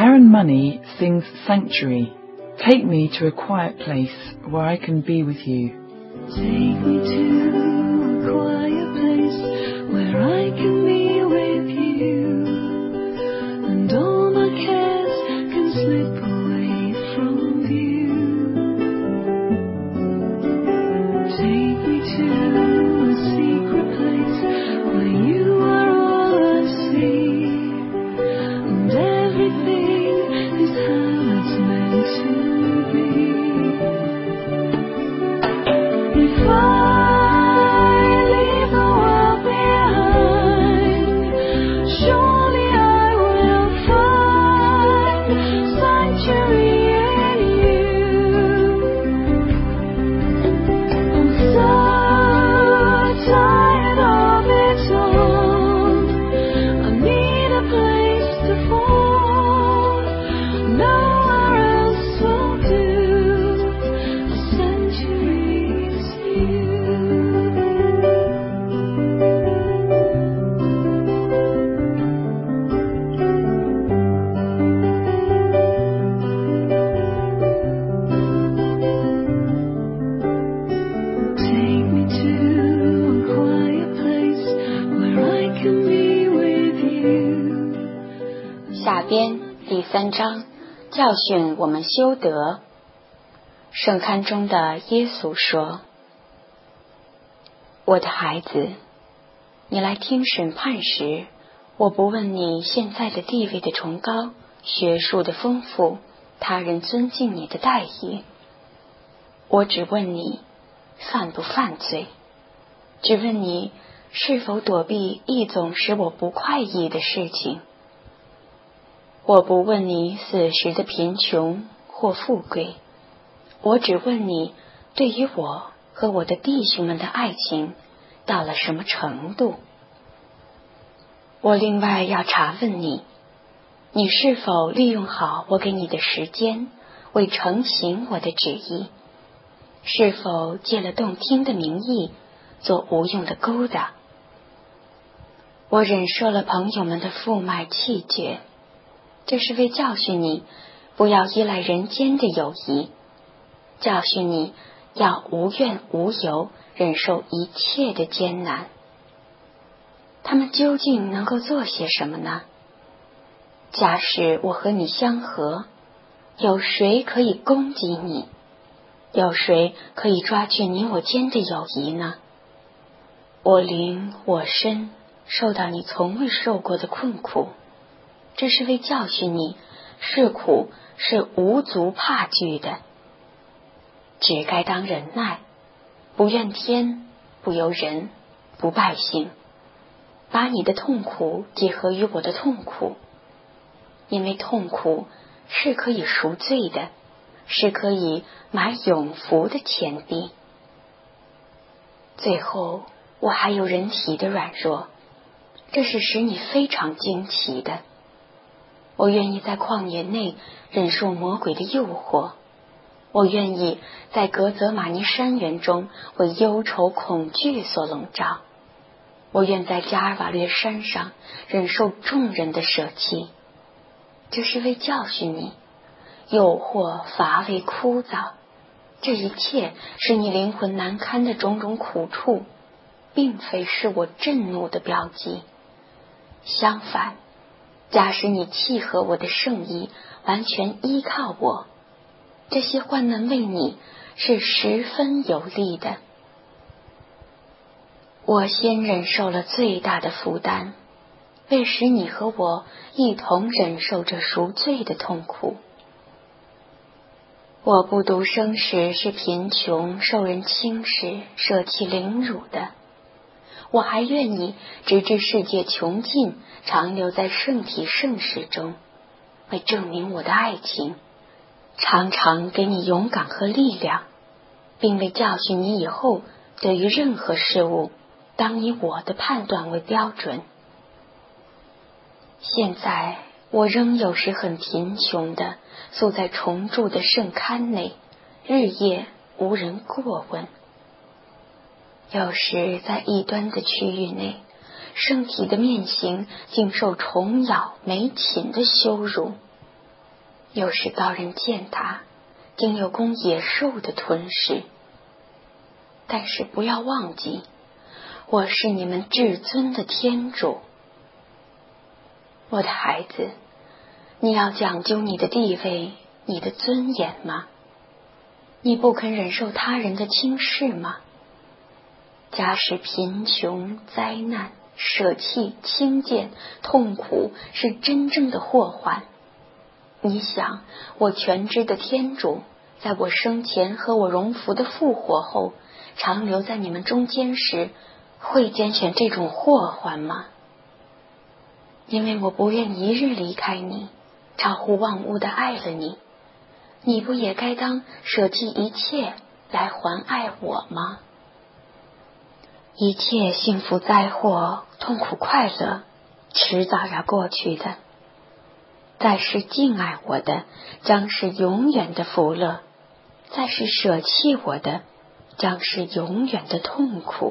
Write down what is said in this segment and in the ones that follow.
Aaron Money sings Sanctuary. Take me to a quiet place where I can be with you. Take me to a quiet place where I can be with you, and all my cares can slip away from view. Take me to a secret place where you are all I see, and everything is how it's meant to be. If I leave the world behind, surely I will find sanctuary in you. I'm so tired of it all. I need a place to fall. Nowhere else will do. A sanctuary is you. Take me to a quiet place where I can be with you. 下边第3章，教训我们修德。圣龛中的耶稣说：我的孩子，你来听审判时，我不问你现在的地位的崇高、学术的丰富、他人尊敬你的待遇，我只问你犯不犯罪，只问你是否躲避一种使我不快意的事情。我不问你死时的贫穷或富贵，我只问你对于我和我的弟兄们的爱情到了什么程度。我另外要查问你，你是否利用好我给你的时间，为成行我的旨意？是否借了动听的名义，做无用的勾搭？我忍受了朋友们的负麦气绝，这是为教训你，不要依赖人间的友谊，教训你要无怨无尤，忍受一切的艰难。他们究竟能够做些什么呢？假使我和你相合，有谁可以攻击你？有谁可以抓去你我间的友谊呢？我灵我身受到你从未受过的困苦，这是为教训你，是苦是无足怕惧的，只该当忍耐，不怨天，不尤人，不败兴，把你的痛苦结合于我的痛苦，因为痛苦是可以赎罪的，是可以买永福的钱币。最后，我还有人体的软弱，这是使你非常惊奇的。我愿意在旷野内忍受魔鬼的诱惑，我愿意在格泽玛尼山原中为忧愁恐惧所笼罩，我愿在加尔瓦略山上忍受众人的舍弃，这是为教训你，诱惑乏味枯燥，这一切使你灵魂难堪的种种苦处，并非是我震怒的标记。相反，假使你契合我的圣意，完全依靠我，这些患难为你是十分有利的。我先忍受了最大的负担，为使你和我一同忍受这赎罪的痛苦。我不独生时是贫穷，受人轻视，舍弃凌辱的，我还愿意直至世界穷尽，长留在圣体圣事中，为证明我的爱情，常常给你勇敢和力量，并为教训你以后对于任何事物当以我的判断为标准。现在我仍有时很贫穷的宿在重铸的圣龛内，日夜无人过问。有时在异端的区域内，圣体的面形竟受虫咬霉禽的羞辱。 有时刀人践踏，竟有供野兽的吞噬。但是不要忘记，我是你们至尊的天主。我的孩子，你要讲究你的地位，你的尊严吗？你不肯忍受他人的轻视吗？假使贫穷、灾难、舍弃、轻贱、痛苦是真正的祸患，你想，我全知的天主在我生前和我荣福的复活后，常留在你们中间时，会拣选这种祸患吗？因为我不愿一日离开你，超乎万物的爱了你，你不也该当舍弃一切来还爱我吗？一切幸福灾祸、痛苦快乐，迟早要过去的。再是敬爱我的，将是永远的福乐；再是舍弃我的，将是永远的痛苦。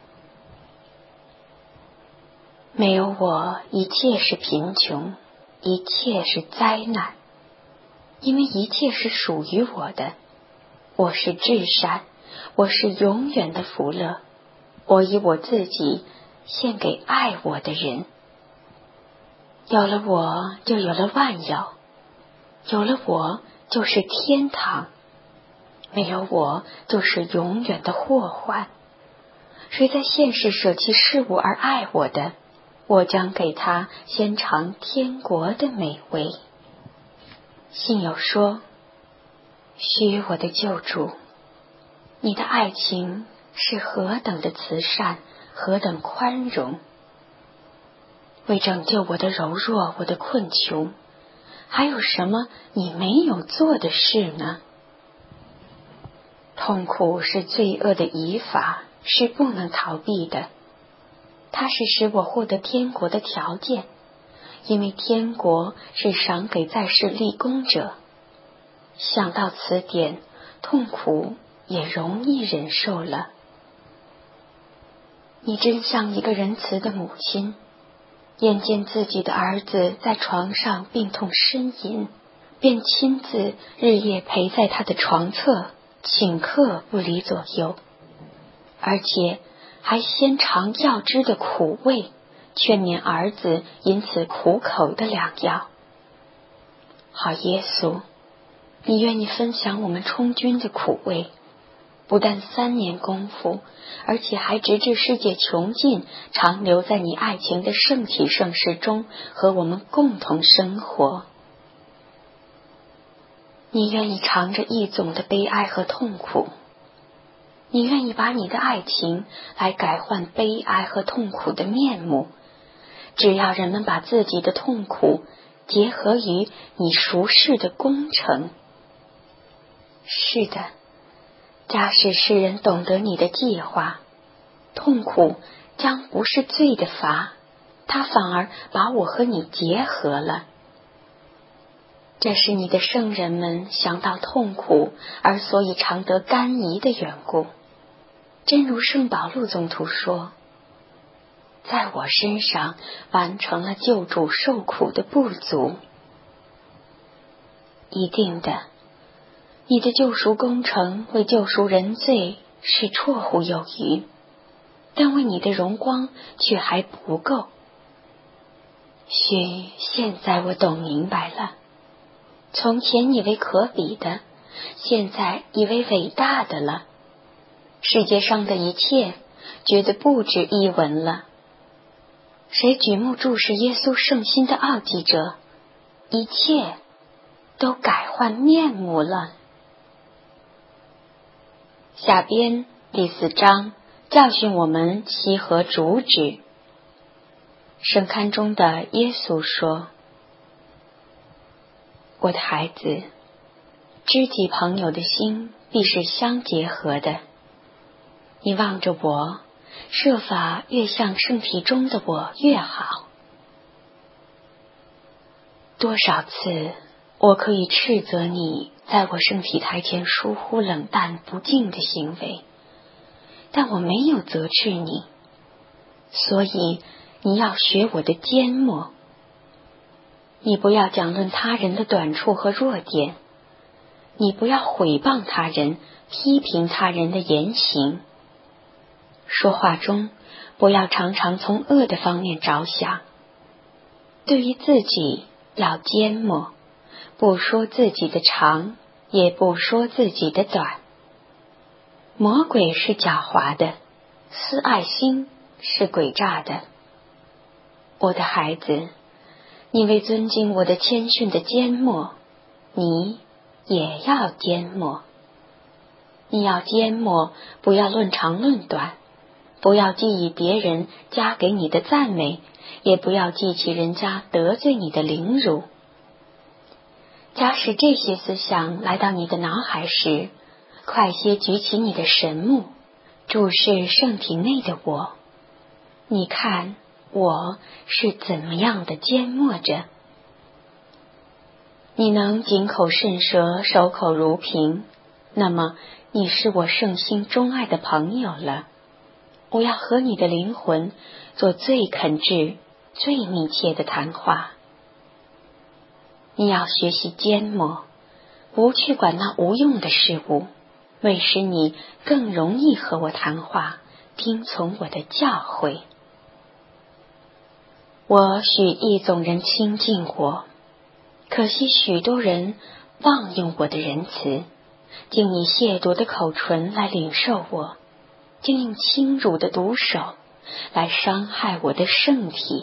没有我，一切是贫穷，一切是灾难，因为一切是属于我的。我是至善，我是永远的福乐。我以我自己献给爱我的人。有了我，就有了万有；有了我，就是天堂；没有我，就是永远的祸患。谁在现世舍弃事物而爱我的，我将给他先尝天国的美味。信有说：须我的救主，你的爱情是何等的慈善，何等宽容！为拯救我的柔弱，我的困穷，还有什么你没有做的事呢？痛苦是罪恶的遗法，是不能逃避的。它是使我获得天国的条件，因为天国是赏给在世立功者。想到此点，痛苦也容易忍受了。你真像一个仁慈的母亲，眼见自己的儿子在床上病痛呻吟，便亲自日夜陪在他的床侧，顷刻不离左右，而且还先尝药汁的苦味，劝勉儿子因此苦口的良药。好耶稣，你愿意分享我们充军的苦味，不但3年功夫，而且还直至世界穷尽，常留在你爱情的圣体圣事中，和我们共同生活。你愿意尝着一种的悲哀和痛苦，你愿意把你的爱情来改换悲哀和痛苦的面目，只要人们把自己的痛苦结合于你熟视的工程。是的，假使世人懂得你的计划，痛苦将不是罪的罚，它反而把我和你结合了。这是你的圣人们想到痛苦而所以常得甘饴的缘故。真如圣保禄宗徒说，在我身上完成了救主受苦的不足。一定的，你的救赎工程为救赎人罪是绰乎有余，但为你的荣光却还不够。许现在我懂明白了，从前以为可比的，现在以为伟大的了。世界上的一切觉得不值一文了。谁举目注视耶稣圣心的奥迹者，一切都改换面目了。下边第4章教训我们其何主旨。圣龛中的耶稣说：我的孩子，知己朋友的心必是相结合的。你望着我，设法越像圣体中的我越好。多少次我可以斥责你在我圣体台前疏忽冷淡不敬的行为，但我没有责斥你，所以你要学我的缄默。 你不要讲论他人的短处和弱点，你不要毁谤他人，批评他人的言行。说话中不要常常从恶的方面着想，对于自己要缄默，不说自己的长，也不说自己的短。魔鬼是狡猾的，私爱心是诡诈的。我的孩子，你为尊敬我的谦逊的缄默，你也要缄默。你要缄默，不要论长论短，不要记忆别人加给你的赞美，也不要记起人家得罪你的凌辱。假使这些思想来到你的脑海时，快些举起你的神目，注视圣体内的我。你看我是怎么样的缄默着。你能谨口慎舌，守口如瓶，那么你是我圣心钟爱的朋友了。我要和你的灵魂做最恳挚、最密切的谈话。你要学习缄默，不去管那无用的事物，为使你更容易和我谈话，听从我的教诲。我许一种人亲近我，可惜许多人忘用我的仁慈，竟以亵渎的口唇来领受我，竟用轻辱的毒手来伤害我的圣体。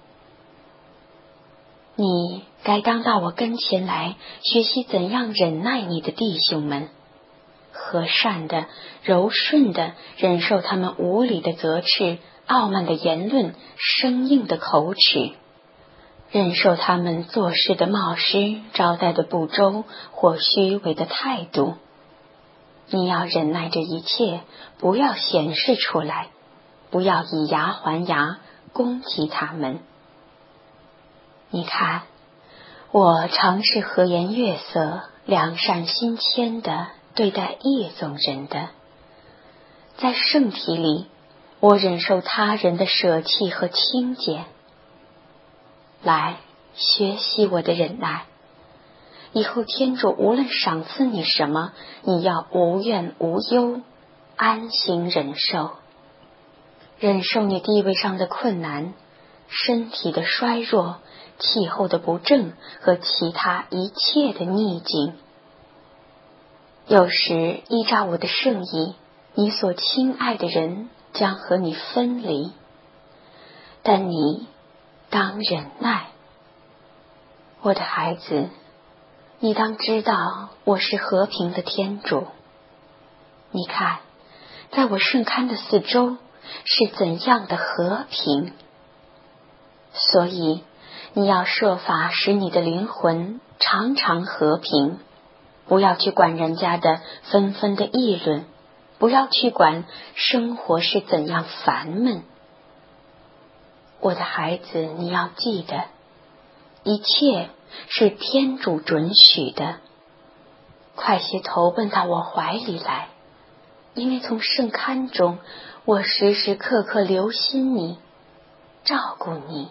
你该当到我跟前来，学习怎样忍耐你的弟兄们，和善的、柔顺的忍受他们无理的责斥、傲慢的言论、生硬的口齿，忍受他们做事的冒失、招待的不周或虚伪的态度。你要忍耐这一切，不要显示出来，不要以牙还牙，攻击他们。你看，我常是和颜悦色、良善心谦的对待异种人的。在圣体里，我忍受他人的舍弃和轻贱。来，学习我的忍耐。以后天主无论赏赐你什么，你要无怨无忧，安心忍受。忍受你地位上的困难，身体的衰弱，气候的不正和其他一切的逆境。有时依照我的圣意，你所亲爱的人将和你分离，但你当忍耐。我的孩子，你当知道我是和平的天主。你看，在我圣龛的四周是怎样的和平。所以你要设法使你的灵魂常常和平，不要去管人家的纷纷的议论，不要去管生活是怎样烦闷。我的孩子，你要记得，一切是天主准许的。快些投奔到我怀里来，因为从圣龛中，我时时刻刻留心你，照顾你。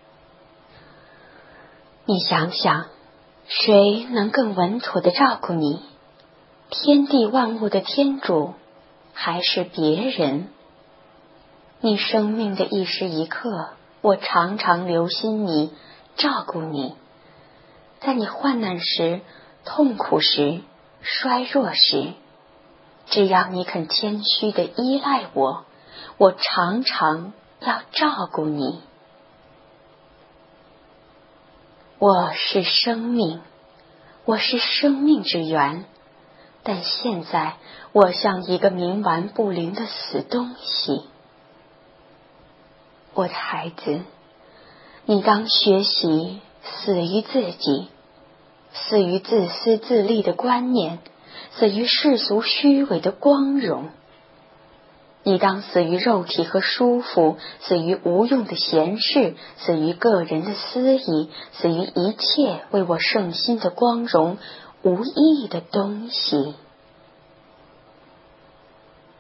你想想，谁能更稳妥地照顾你？天地万物的天主，还是别人？你生命的一时一刻，我常常留心你，照顾你。在你患难时、痛苦时、衰弱时，只要你肯谦虚地依赖我，我常常要照顾你。我是生命，我是生命之源，但现在我像一个冥顽不灵的死东西。我的孩子，你当学习死于自己，死于自私自利的观念，死于世俗虚伪的光荣。你当死于肉体和舒服，死于无用的闲事，死于个人的私意，死于一切为我圣心的光荣无益的东西。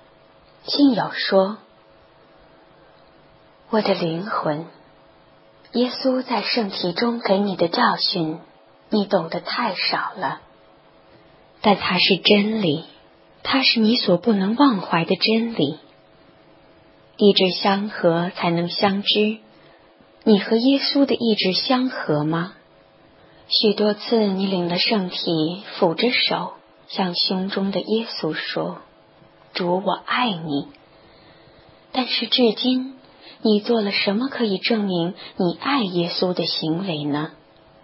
亲友说，我的灵魂， 耶稣在圣体中给你的教训，你懂得太少了。但它是真理，它是你所不能忘怀的真理。意志相合才能相知，你和耶稣的意志相合吗？许多次你领了圣体，抚着手，向胸中的耶稣说：主，我爱你。但是至今，你做了什么可以证明你爱耶稣的行为呢？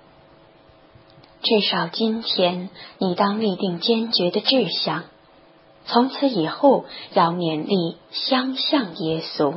至少今天，你当立定坚决的志向，从此以后要勉力相向耶稣。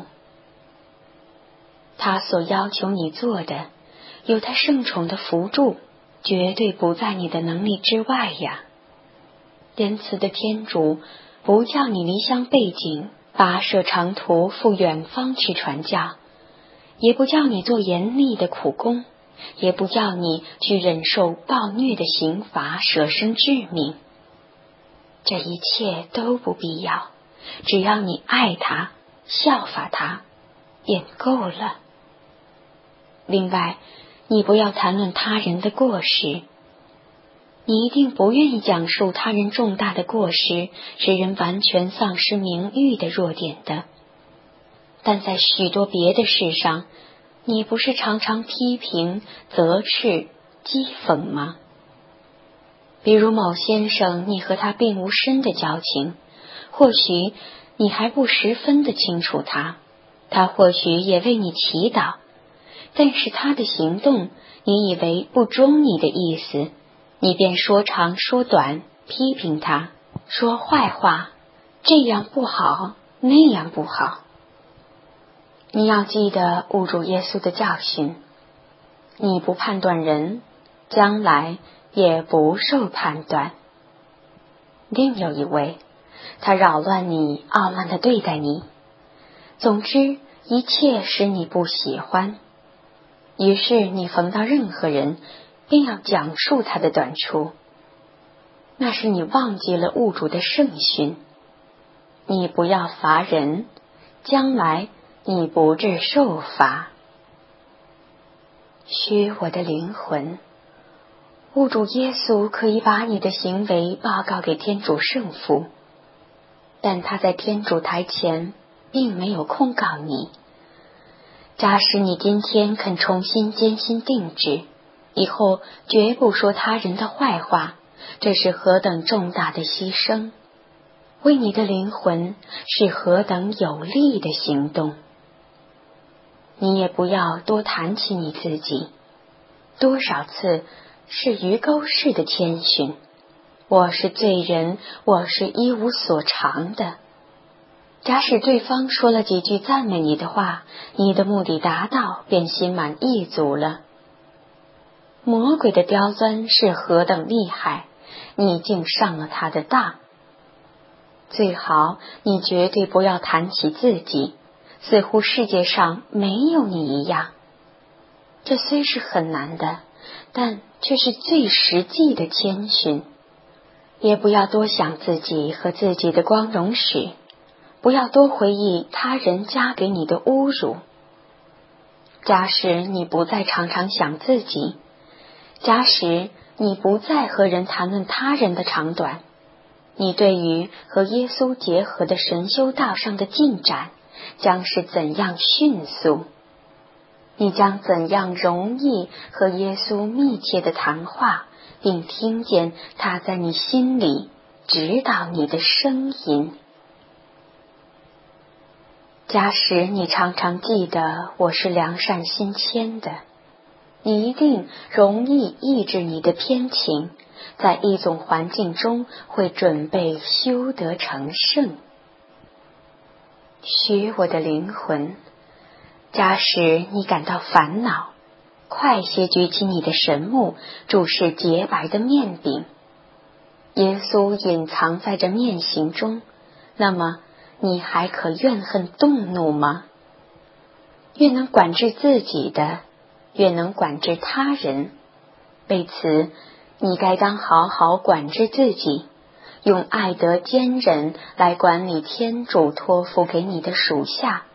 他所要求你做的，有他圣宠的扶助，绝对不在你的能力之外呀。仁慈的天主不叫你离乡背井，跋涉长途赴远方去传教，也不叫你做严厉的苦工，也不叫你去忍受暴虐的刑罚，舍身致命。这一切都不必要，只要你爱他，效法他，便够了。另外，你不要谈论他人的过失。你一定不愿意讲述他人重大的过失，使人完全丧失名誉的弱点的。但在许多别的事上，你不是常常批评、责斥、讥讽吗？比如某先生，你和他并无深的交情，或许你还不十分的清楚他，他或许也为你祈祷，但是他的行动，你以为不中你的意思，你便说长说短，批评他，说坏话，这样不好，那样不好。你要记得误主耶稣的教训，你不判断人，将来也不受判断。另有一位，他扰乱你，傲慢地对待你，总之一切使你不喜欢。于是你逢到任何人，便要讲述他的短处，那是你忘记了误主的圣训。你不要罚人，将来你不致受罚。虚我的灵魂，误主耶稣可以把你的行为报告给天主圣父，但他在天主台前并没有控告你。假使你今天肯重新坚心定志，以后绝不说他人的坏话，这是何等重大的牺牲，为你的灵魂是何等有力的行动。你也不要多谈起你自己，多少次是鱼钩式的谦逊，我是罪人，我是一无所长的。假使对方说了几句赞美你的话，你的目的达到，便心满意足了。魔鬼的刁钻是何等厉害，你竟上了他的当。最好你绝对不要谈起自己，似乎世界上没有你一样。这虽是很难的，但却是最实际的谦逊。也不要多想自己和自己的光荣史，不要多回忆他人加给你的侮辱。假使你不再常常想自己，假使你不再和人谈论他人的长短，你对于和耶稣结合的神修道上的进展将是怎样迅速，你将怎样容易和耶稣密切的谈话，并听见他在你心里指导你的声音。假使你常常记得我是良善心谦的，你一定容易抑制你的偏情，在一种环境中会准备修得成圣。许我的灵魂，假使你感到烦恼，快些举起你的神目，注视洁白的面饼。耶稣隐藏在这面形中，那么你还可怨恨动怒吗？越能管制自己的，越能管制他人。为此，你该当好好管制自己，用爱德坚忍来管理天主托付给你的属下，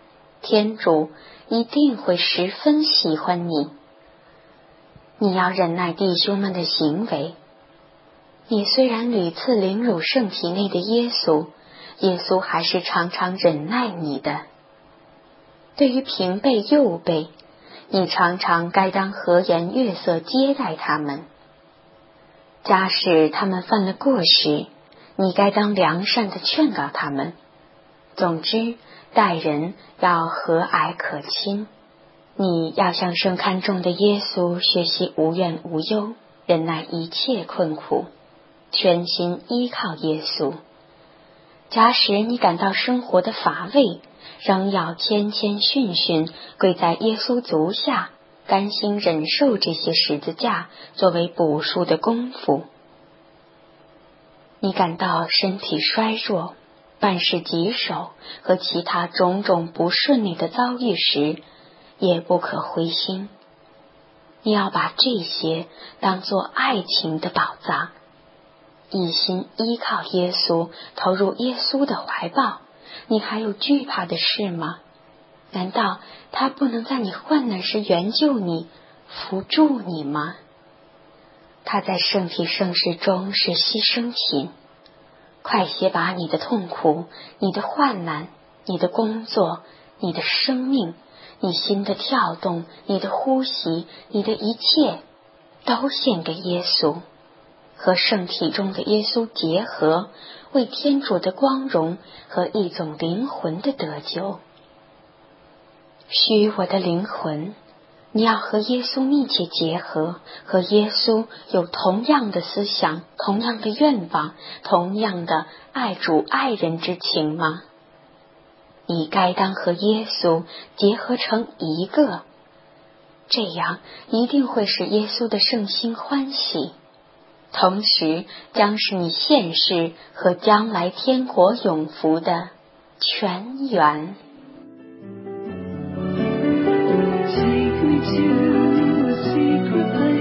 天主一定会十分喜欢你。你要忍耐弟兄们的行为。你虽然屡次凌辱圣体内的耶稣，耶稣还是常常忍耐你的。对于平辈幼辈，你常常该当和颜悦色接待他们。假使他们犯了过失，你该当良善的劝告他们。总之，待人要和蔼可亲。你要向圣看重的耶稣学习无怨无忧，忍耐一切困苦，全心依靠耶稣。假使你感到生活的乏味，仍要谦谦逊逊，跪在耶稣足下，甘心忍受这些十字架作为补赎的功夫。你感到身体衰弱，办事棘手和其他种种不顺利的遭遇时，也不可灰心。你要把这些当作爱情的宝藏，一心依靠耶稣，投入耶稣的怀抱。你还有惧怕的事吗？难道他不能在你患难时援救你，扶助你吗？他在圣体圣事中是牺牲品。快些把你的痛苦、你的患难、你的工作、你的生命、你心的跳动、你的呼吸、你的一切，都献给耶稣，和圣体中的耶稣结合，为天主的光荣和一种灵魂的得救。虚我的灵魂，你要和耶稣密切结合，和耶稣有同样的思想、同样的愿望、同样的爱主爱人之情吗？你该当和耶稣结合成一个，这样一定会使耶稣的圣心欢喜，同时将是你现世和将来天国永福的泉源。 Take me to a secret place.